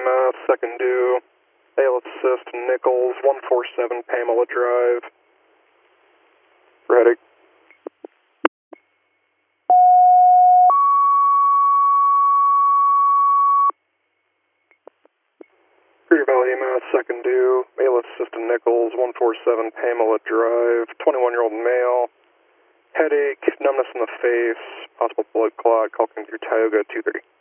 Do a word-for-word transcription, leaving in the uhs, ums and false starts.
M S, second due, A L S assist, Nichols, one four seven Pamela Drive. Ready. Cedar Valley E M S, second due, A L S assist, Nichols, one four seven Pamela Drive, twenty-one-year-old male, headache, numbness in the face, possible blood clot, call through Tioga two thirty.